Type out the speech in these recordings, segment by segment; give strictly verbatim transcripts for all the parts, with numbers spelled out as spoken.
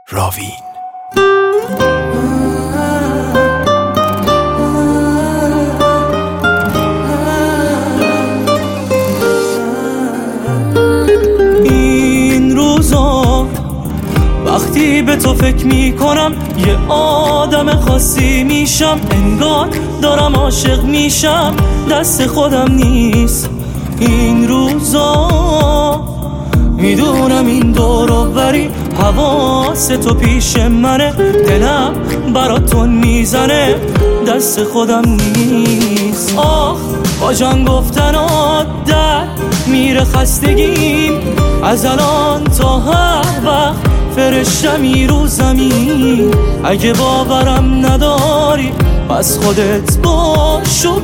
راوین. این روزا وقتی به تو فکر میکنم یه آدم خاصی میشم، انگار دارم عاشق میشم، دست خودم نیست. این روزا میدونم این دور و بری حواس تو پیش منه، دلم براتون میزنه، دست خودم نیست. آخ با جان گفتنات در میره خستگیم، از الان تا هر وقت فرشتمی رو زمین. اگه باورم نداری پس خودت باشو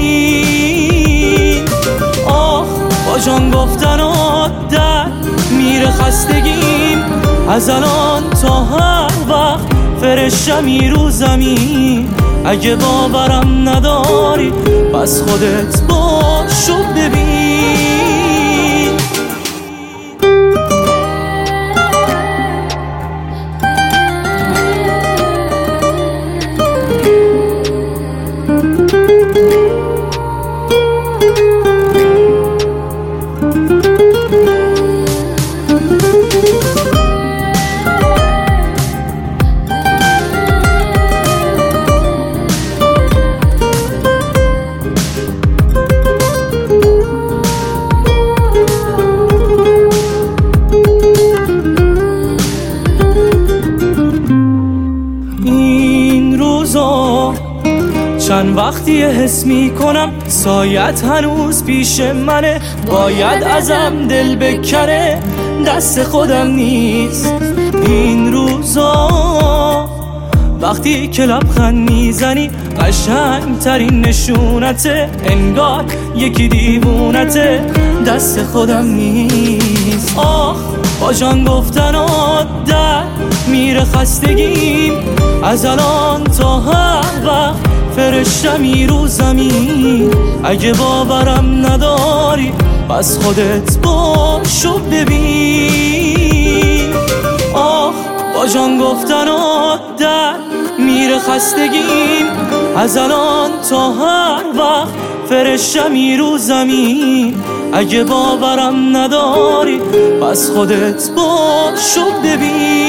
ببین. آخ با جان گفتنات در میره خستگیم، از الان تا هر وقت فرشتمی رو زمین. اگه باورم نداری پس خودت باشو ببین. چند وقتی حس میکنم سایت هنوز پیش منه، باید ازم دل بکنه، دست خودم نیست. این روزا وقتی که لبخند میزنی قشنگ ترین نشونته، انگار یکی دیوونته، دست خودم نیست. آخ با جان گفتنات در میره خستگیم، از الان تا هر وقت فرشتمی رو زمین. اگه باورم نداری پس خودت باشو ببین. آخ با جان گفتنات در میره خستگیم، از الان تا هر وقت فرشتمی رو زمین. اگه باورم نداری پس خودت باشو ببین.